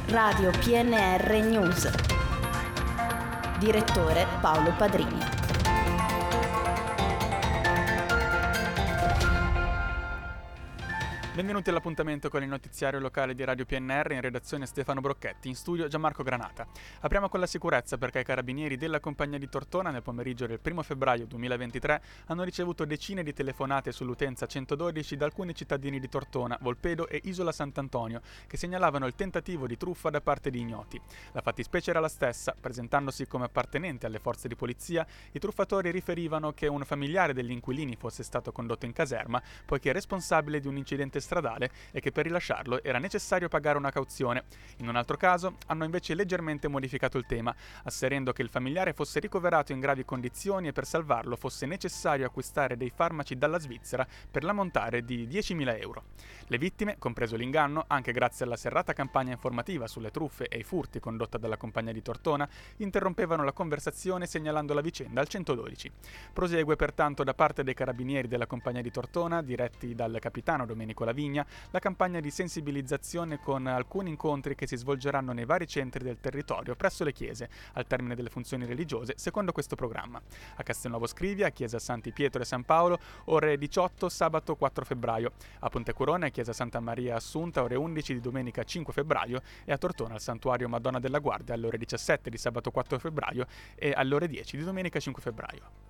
Radio PNR News. Direttore Paolo Padrini. Benvenuti all'appuntamento con il notiziario locale di Radio PNR, in redazione Stefano Brocchetti, in studio Gianmarco Granata. Apriamo con la sicurezza perché i carabinieri della compagnia di Tortona nel pomeriggio del 1 febbraio 2023 hanno ricevuto decine di telefonate sull'utenza 112 da alcuni cittadini di Tortona, Volpedo e Isola Sant'Antonio che segnalavano il tentativo di truffa da parte di ignoti. La fattispecie era la stessa, presentandosi come appartenente alle forze di polizia, i truffatori riferivano che un familiare degli inquilini fosse stato condotto in caserma poiché responsabile di un incidente stradale e che per rilasciarlo era necessario pagare una cauzione. In un altro caso hanno invece leggermente modificato il tema, asserendo che il familiare fosse ricoverato in gravi condizioni e per salvarlo fosse necessario acquistare dei farmaci dalla Svizzera per l'ammontare di 10.000 euro. Le vittime, compreso l'inganno, anche grazie alla serrata campagna informativa sulle truffe e i furti condotta dalla compagnia di Tortona, interrompevano la conversazione segnalando la vicenda al 112. Prosegue pertanto da parte dei carabinieri della compagnia di Tortona, diretti dal capitano Domenico Lavigna, la campagna di sensibilizzazione con alcuni incontri che si svolgeranno nei vari centri del territorio presso le chiese, al termine delle funzioni religiose, secondo questo programma. A Castelnuovo Scrivia, chiesa Santi Pietro e San Paolo, ore 18 sabato 4 febbraio. A Pontecorone, chiesa Santa Maria Assunta, ore 11 di domenica 5 febbraio e a Tortona al santuario Madonna della Guardia alle ore 17 di sabato 4 febbraio e alle ore 10 di domenica 5 febbraio.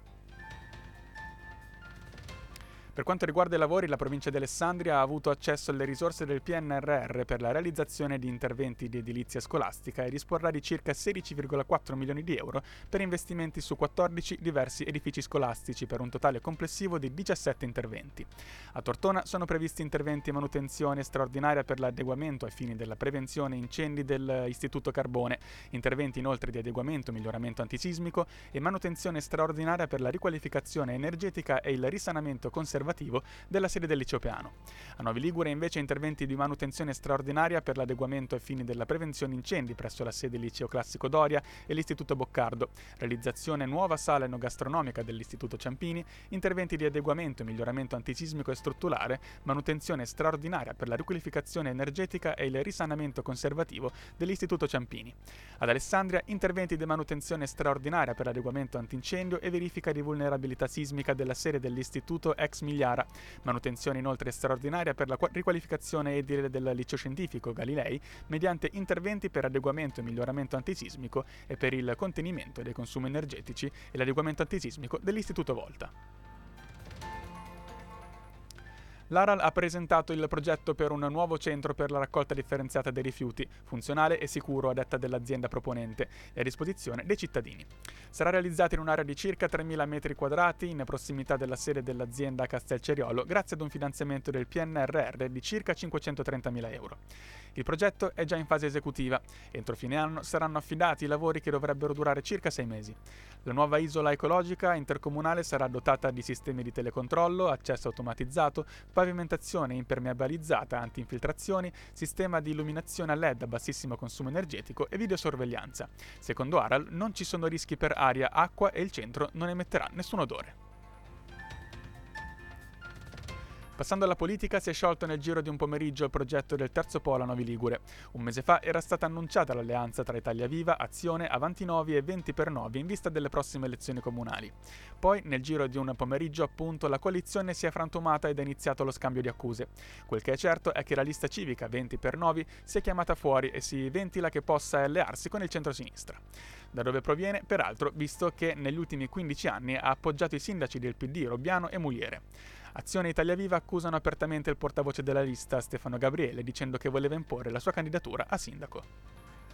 Per quanto riguarda i lavori, la provincia di Alessandria ha avuto accesso alle risorse del PNRR per la realizzazione di interventi di edilizia scolastica e disporrà di circa 16,4 milioni di euro per investimenti su 14 diversi edifici scolastici per un totale complessivo di 17 interventi. A Tortona sono previsti interventi e manutenzione straordinaria per l'adeguamento ai fini della prevenzione incendi dell'Istituto Carbone, interventi inoltre di adeguamento, miglioramento antisismico e manutenzione straordinaria per la riqualificazione energetica e il risanamento conservativo della sede del Liceo Peano. A Novi Ligure invece interventi di manutenzione straordinaria per l'adeguamento ai fini della prevenzione incendi presso la sede Liceo Classico Doria e l'Istituto Boccardo, realizzazione nuova sala enogastronomica dell'Istituto Ciampini, interventi di adeguamento e miglioramento antisismico e strutturale, manutenzione straordinaria per la riqualificazione energetica e il risanamento conservativo dell'Istituto Ciampini. Ad Alessandria interventi di manutenzione straordinaria per l'adeguamento antincendio e verifica di vulnerabilità sismica della sede dell'Istituto ex Migliara, manutenzione inoltre straordinaria per la riqualificazione edile del liceo scientifico Galilei mediante interventi per adeguamento e miglioramento antisismico e per il contenimento dei consumi energetici e l'adeguamento antisismico dell'Istituto Volta. L'ARAL ha presentato il progetto per un nuovo centro per la raccolta differenziata dei rifiuti, funzionale e sicuro a detta dell'azienda proponente e a disposizione dei cittadini. Sarà realizzato in un'area di circa 3.000 metri quadrati in prossimità della sede dell'azienda a Castelceriolo grazie ad un finanziamento del PNRR di circa 530.000 euro. Il progetto è già in fase esecutiva. Entro fine anno saranno affidati i lavori che dovrebbero durare circa 6 mesi. La nuova isola ecologica intercomunale sarà dotata di sistemi di telecontrollo, accesso automatizzato, pavimentazione impermeabilizzata anti-infiltrazioni, sistema di illuminazione a LED a bassissimo consumo energetico e videosorveglianza. Secondo ARAL non ci sono rischi per aria, acqua e il centro non emetterà nessun odore. Passando alla politica, si è sciolto nel giro di un pomeriggio il progetto del terzo polo a Novi Ligure. Un mese fa era stata annunciata l'alleanza tra Italia Viva, Azione, Avanti Novi e 20 per Novi in vista delle prossime elezioni comunali. Poi, nel giro di un pomeriggio, appunto, la coalizione si è frantumata ed è iniziato lo scambio di accuse. Quel che è certo è che la lista civica 20 per Novi si è chiamata fuori e si ventila che possa allearsi con il centro-sinistra. Da dove proviene, peraltro, visto che negli ultimi 15 anni ha appoggiato i sindaci del PD Robbiano e Mugliere. Azione e Italia Viva accusano apertamente il portavoce della lista, Stefano Gabriele, dicendo che voleva imporre la sua candidatura a sindaco.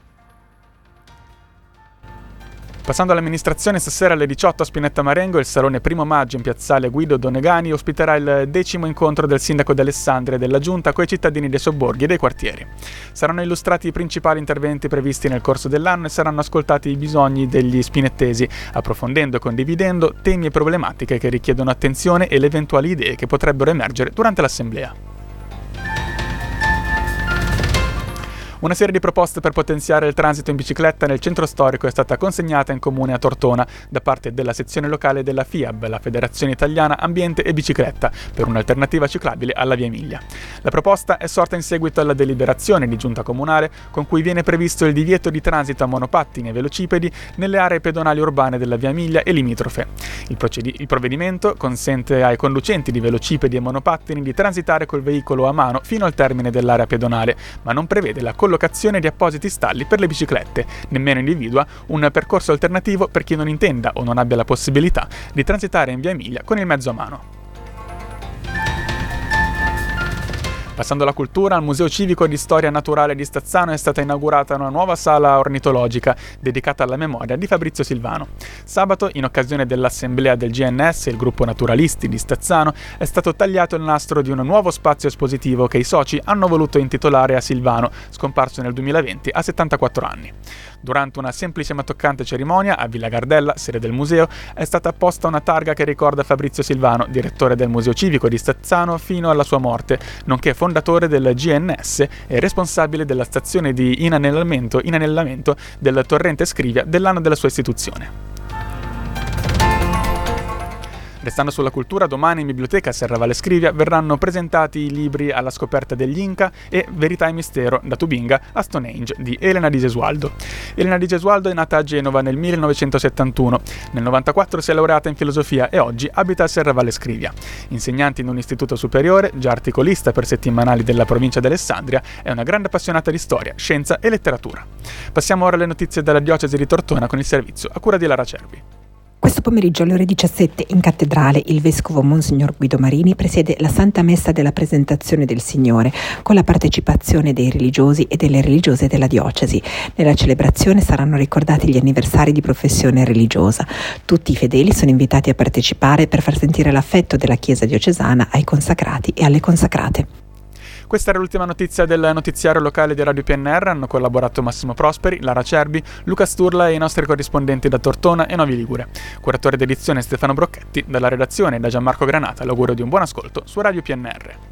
Passando all'amministrazione, stasera alle 18 a Spinetta Marengo, il Salone 1 Maggio in piazzale Guido Donegani ospiterà il 10° incontro del sindaco di Alessandria e della giunta coi cittadini dei sobborghi e dei quartieri. Saranno illustrati i principali interventi previsti nel corso dell'anno e saranno ascoltati i bisogni degli spinettesi, approfondendo e condividendo temi e problematiche che richiedono attenzione e le eventuali idee che potrebbero emergere durante l'assemblea. Una serie di proposte per potenziare il transito in bicicletta nel centro storico è stata consegnata in comune a Tortona da parte della sezione locale della FIAB, la Federazione Italiana Ambiente e Bicicletta, per un'alternativa ciclabile alla Via Emilia. La proposta è sorta in seguito alla deliberazione di giunta comunale con cui viene previsto il divieto di transito a monopattini e velocipedi nelle aree pedonali urbane della Via Emilia e limitrofe. Il provvedimento consente ai conducenti di velocipedi e monopattini di transitare col veicolo a mano fino al termine dell'area pedonale, ma non prevede la collocazione di appositi stalli per le biciclette, nemmeno individua un percorso alternativo per chi non intenda o non abbia la possibilità di transitare in Via Emilia con il mezzo a mano. Passando alla cultura, al Museo Civico di Storia Naturale di Stazzano è stata inaugurata una nuova sala ornitologica dedicata alla memoria di Fabrizio Silvano. Sabato, in occasione dell'assemblea del GNS, il gruppo naturalisti di Stazzano, è stato tagliato il nastro di un nuovo spazio espositivo che i soci hanno voluto intitolare a Silvano, scomparso nel 2020 a 74 anni. Durante una semplice ma toccante cerimonia a Villa Gardella, sede del museo, è stata apposta una targa che ricorda Fabrizio Silvano, direttore del Museo Civico di Stazzano fino alla sua morte, nonché fondatore del GNS e responsabile della stazione di inanellamento del torrente Scrivia dell'anno della sua istituzione. Restando sulla cultura, domani in biblioteca a Serravalle Scrivia verranno presentati i libri Alla scoperta degli Inca e Verità e mistero da Tubinga a Stonehenge di Elena Di Gesualdo. Elena Di Gesualdo è nata a Genova nel 1971. Nel 1994 si è laureata in filosofia e oggi abita a Serravalle Scrivia. Insegnante in un istituto superiore, già articolista per settimanali della provincia di Alessandria, è una grande appassionata di storia, scienza e letteratura. Passiamo ora alle notizie dalla diocesi di Tortona con il servizio a cura di Lara Cerbi. Questo pomeriggio alle ore 17 in cattedrale il vescovo Monsignor Guido Marini presiede la Santa Messa della Presentazione del Signore con la partecipazione dei religiosi e delle religiose della diocesi. Nella celebrazione saranno ricordati gli anniversari di professione religiosa. Tutti i fedeli sono invitati a partecipare per far sentire l'affetto della Chiesa diocesana ai consacrati e alle consacrate. Questa era l'ultima notizia del notiziario locale di Radio PNR. Hanno collaborato Massimo Prosperi, Lara Cerbi, Luca Sturla e i nostri corrispondenti da Tortona e Novi Ligure. Curatore d'edizione Stefano Brocchetti, dalla redazione e da Gianmarco Granata l'augurio di un buon ascolto su Radio PNR.